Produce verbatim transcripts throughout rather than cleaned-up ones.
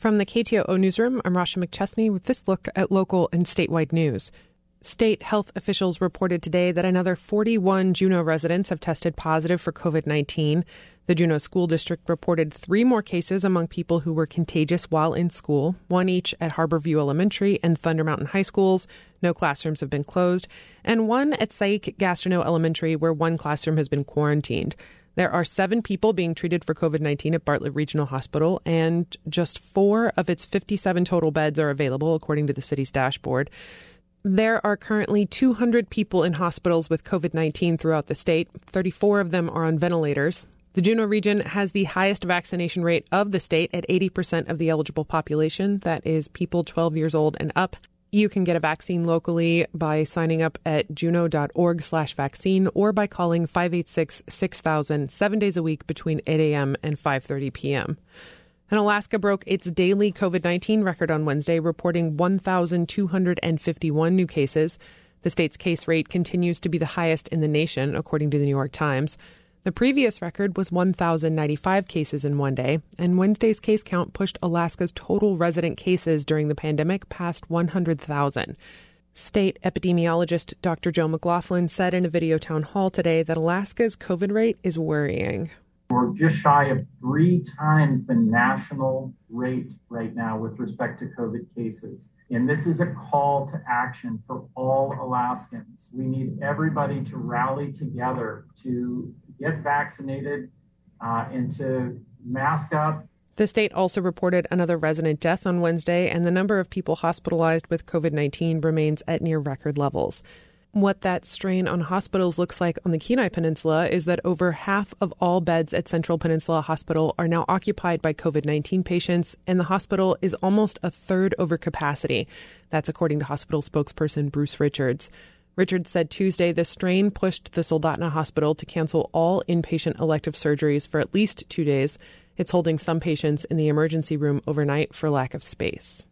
From the K T O O Newsroom, I'm Rasha McChesney with this look at local and statewide news. State health officials reported today that another forty-one Juneau residents have tested positive for covid nineteen. The Juneau School District reported three more cases among people who were contagious while in school, one each at Harborview Elementary and Thunder Mountain High Schools. No classrooms have been closed, and one at Saik Gastineau Elementary, where one classroom has been quarantined. There are seven people being treated for covid nineteen at Bartlett Regional Hospital, and just four of its fifty-seven total beds are available, according to the city's dashboard. There are currently two hundred people in hospitals with covid nineteen throughout the state. thirty-four of them are on ventilators. The Juneau region has the highest vaccination rate of the state at eighty percent of the eligible population. That is people twelve years old and up. You can get a vaccine locally by signing up at juneau.org slash vaccine or by calling five eight six, six thousand seven days a week between eight a.m. and five thirty p.m. And Alaska broke its daily covid nineteen record on Wednesday, reporting one thousand two hundred fifty-one new cases. The state's case rate continues to be the highest in the nation, according to the New York Times. The previous record was one thousand ninety-five cases in one day, and Wednesday's case count pushed Alaska's total resident cases during the pandemic past one hundred thousand. State epidemiologist Doctor Joe McLaughlin said in a video town hall today that Alaska's COVID rate is worrying. We're just shy of three times the national rate right now with respect to COVID cases. And this is a call to action for all Alaskans. We need everybody to rally together to get vaccinated uh, and to mask up. The state also reported another resident death on Wednesday, and the number of people hospitalized with covid nineteen remains at near record levels. What that strain on hospitals looks like on the Kenai Peninsula is that over half of all beds at Central Peninsula Hospital are now occupied by covid nineteen patients, and the hospital is almost a third over capacity. That's according to hospital spokesperson Bruce Richards. Richards said Tuesday the strain pushed the Soldotna Hospital to cancel all inpatient elective surgeries for at least two days. It's holding some patients in the emergency room overnight for lack of space.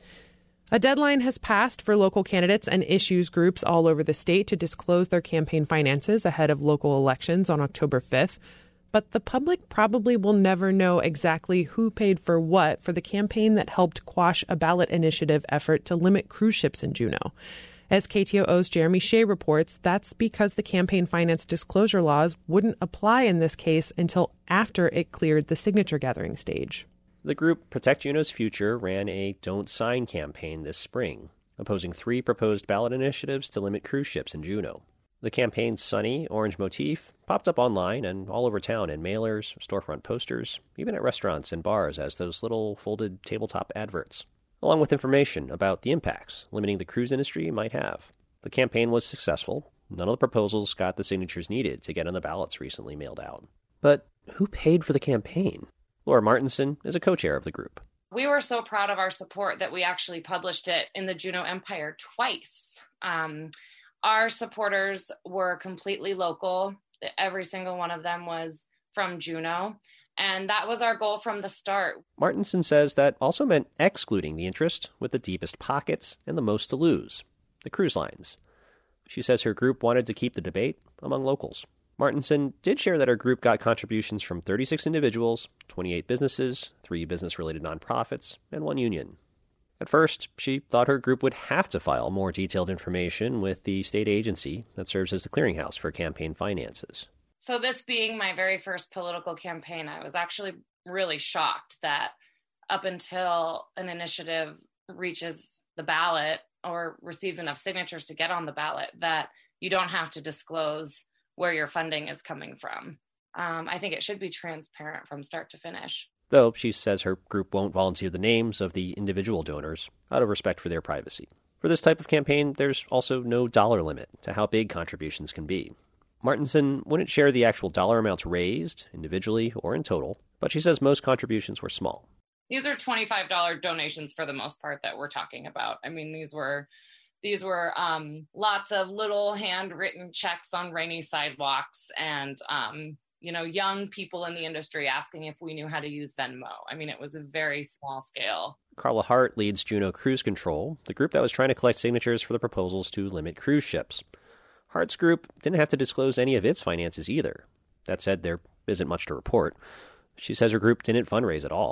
A deadline has passed for local candidates and issues groups all over the state to disclose their campaign finances ahead of local elections on October fifth. But the public probably will never know exactly who paid for what for the campaign that helped quash a ballot initiative effort to limit cruise ships in Juneau. As K T O O's Jeremy Shea reports, that's because the campaign finance disclosure laws wouldn't apply in this case until after it cleared the signature gathering stage. The group Protect Juneau's Future ran a Don't Sign campaign this spring, opposing three proposed ballot initiatives to limit cruise ships in Juneau. The campaign's sunny orange motif popped up online and all over town in mailers, storefront posters, even at restaurants and bars as those little folded tabletop adverts, along with information about the impacts limiting the cruise industry might have. The campaign was successful. None of the proposals got the signatures needed to get on the ballots recently mailed out. But who paid for the campaign? Laura Martinson is a co-chair of the group. We were so proud of our support that we actually published it in the Juneau Empire twice. Um, our supporters were completely local. Every single one of them was from Juneau. And that was our goal from the start. Martinson says that also meant excluding the interest with the deepest pockets and the most to lose, the cruise lines. She says her group wanted to keep the debate among locals. Martinson did share that her group got contributions from thirty-six individuals, twenty-eight businesses, three business-related nonprofits, and one union. At first, she thought her group would have to file more detailed information with the state agency that serves as the clearinghouse for campaign finances. So this being my very first political campaign, I was actually really shocked that up until an initiative reaches the ballot or receives enough signatures to get on the ballot, that you don't have to disclose where your funding is coming from. Um, I think it should be transparent from start to finish. Though she says her group won't volunteer the names of the individual donors out of respect for their privacy. For this type of campaign, there's also no dollar limit to how big contributions can be. Martinson wouldn't share the actual dollar amounts raised, individually or in total, but she says most contributions were small. These are twenty-five dollars donations for the most part that we're talking about. I mean, these were these were um, lots of little handwritten checks on rainy sidewalks and, um, you know, young people in the industry asking if we knew how to use Venmo. I mean, it was a very small scale. Carla Hart leads Juneau Cruise Control, the group that was trying to collect signatures for the proposals to limit cruise ships. Hart's group didn't have to disclose any of its finances either. That said, there isn't much to report. She says her group didn't fundraise at all.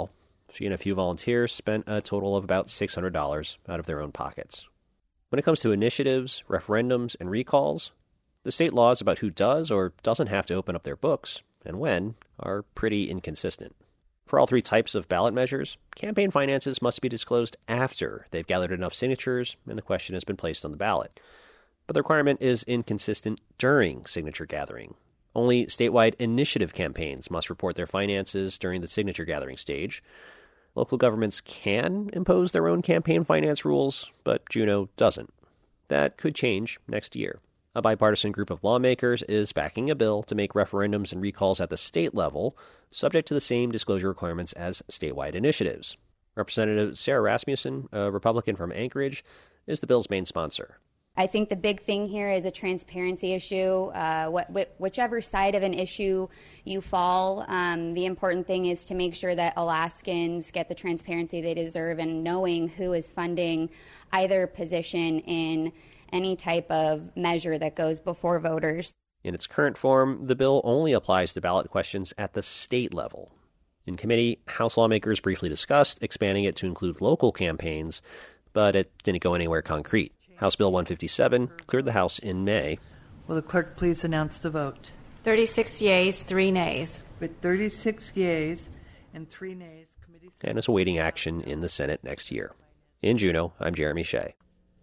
She and a few volunteers spent a total of about six hundred dollars out of their own pockets. When it comes to initiatives, referendums, and recalls, the state laws about who does or doesn't have to open up their books, and when, are pretty inconsistent. For all three types of ballot measures, campaign finances must be disclosed after they've gathered enough signatures and the question has been placed on the ballot. But the requirement is inconsistent during signature gathering. Only statewide initiative campaigns must report their finances during the signature gathering stage. Local governments can impose their own campaign finance rules, but Juneau doesn't. That could change next year. A bipartisan group of lawmakers is backing a bill to make referendums and recalls at the state level subject to the same disclosure requirements as statewide initiatives. Representative Sarah Rasmussen, a Republican from Anchorage, is the bill's main sponsor. I think the big thing here is a transparency issue. Uh, what, wh- whichever side of an issue you fall, um, the important thing is to make sure that Alaskans get the transparency they deserve and knowing who is funding either position in any type of measure that goes before voters. In its current form, the bill only applies to ballot questions at the state level. In committee, House lawmakers briefly discussed expanding it to include local campaigns, but it didn't go anywhere concrete. House Bill one fifty-seven cleared the House in May. Will the clerk please announce the vote? thirty-six yeas, three nays. With thirty-six yeas and three nays, committee... And is awaiting action in the Senate next year. In Juneau, I'm Jeremy Shea.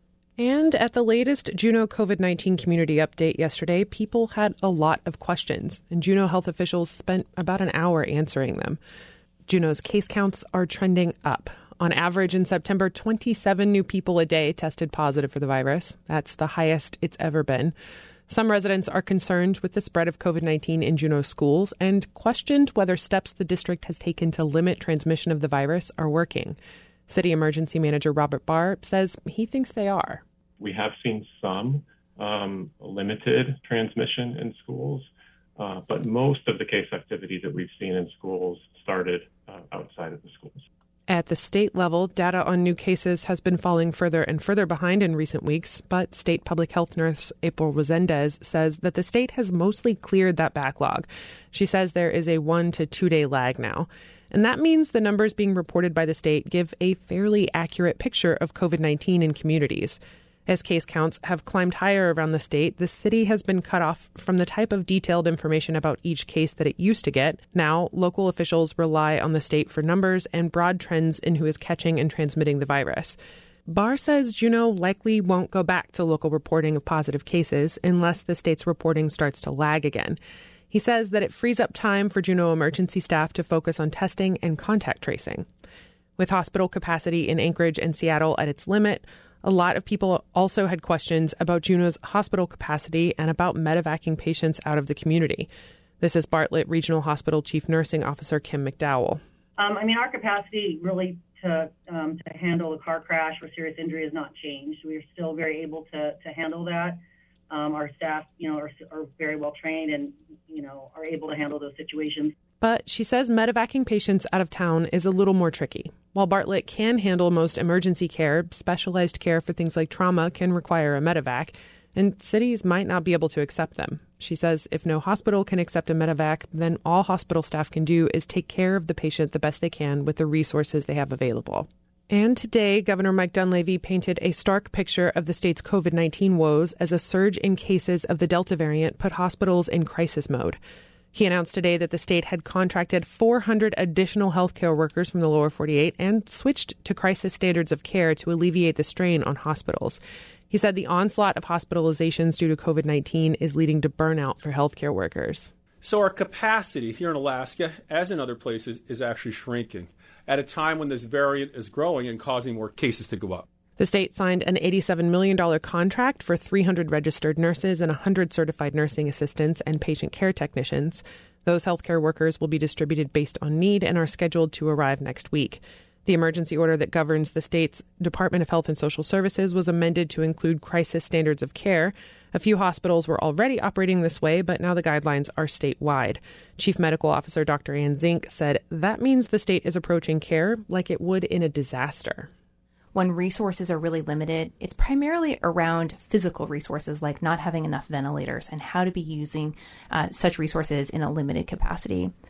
And at the latest Juneau COVID nineteen community update yesterday, people had a lot of questions, and Juneau health officials spent about an hour answering them. Juneau's case counts are trending up. On average, in September, twenty-seven new people a day tested positive for the virus. That's the highest it's ever been. Some residents are concerned with the spread of COVID nineteen in Juneau schools and questioned whether steps the district has taken to limit transmission of the virus are working. City Emergency Manager Robert Barr says he thinks they are. We have seen some um, limited transmission in schools, uh, but most of the case activity that we've seen in schools started uh, outside of the schools. At the state level, data on new cases has been falling further and further behind in recent weeks, but state public health nurse April Resendez says that the state has mostly cleared that backlog. She says there is a one to two day lag now. And that means the numbers being reported by the state give a fairly accurate picture of COVID nineteen in communities. As case counts have climbed higher around the state, the city has been cut off from the type of detailed information about each case that it used to get. Now, local officials rely on the state for numbers and broad trends in who is catching and transmitting the virus. Barr says Juneau likely won't go back to local reporting of positive cases unless the state's reporting starts to lag again. He says that it frees up time for Juneau emergency staff to focus on testing and contact tracing. With hospital capacity in Anchorage and Seattle at its limit, a lot of people also had questions about Juneau's hospital capacity and about medevacing patients out of the community. This is Bartlett Regional Hospital Chief Nursing Officer Kim McDowell. Um, I mean, our capacity really to um, to handle a car crash or serious injury has not changed. We are still very able to to handle that. Um, our staff, you know, are, are very well trained and, you know, are able to handle those situations. But she says medevacing patients out of town is a little more tricky. While Bartlett can handle most emergency care, specialized care for things like trauma can require a medevac, and cities might not be able to accept them. She says if no hospital can accept a medevac, then all hospital staff can do is take care of the patient the best they can with the resources they have available. And today, Governor Mike Dunleavy painted a stark picture of the state's COVID nineteen woes as a surge in cases of the Delta variant put hospitals in crisis mode. He announced today that the state had contracted four hundred additional healthcare workers from the lower forty-eight and switched to crisis standards of care to alleviate the strain on hospitals. He said the onslaught of hospitalizations due to COVID nineteen is leading to burnout for healthcare workers. So our capacity here in Alaska, as in other places, is actually shrinking at a time when this variant is growing and causing more cases to go up. The state signed an eighty-seven million dollars contract for three hundred registered nurses and one hundred certified nursing assistants and patient care technicians. Those healthcare workers will be distributed based on need and are scheduled to arrive next week. The emergency order that governs the state's Department of Health and Social Services was amended to include crisis standards of care. A few hospitals were already operating this way, but now the guidelines are statewide. Chief Medical Officer Doctor Ann Zink said that means the state is approaching care like it would in a disaster. When resources are really limited, it's primarily around physical resources like not having enough ventilators and how to be using uh, such resources in a limited capacity.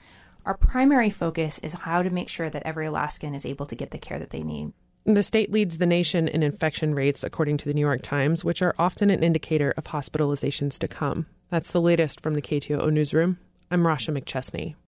Our primary focus is how to make sure that every Alaskan is able to get the care that they need. The state leads the nation in infection rates, according to the New York Times, which are often an indicator of hospitalizations to come. That's the latest from the K T O O Newsroom. I'm Rasha McChesney.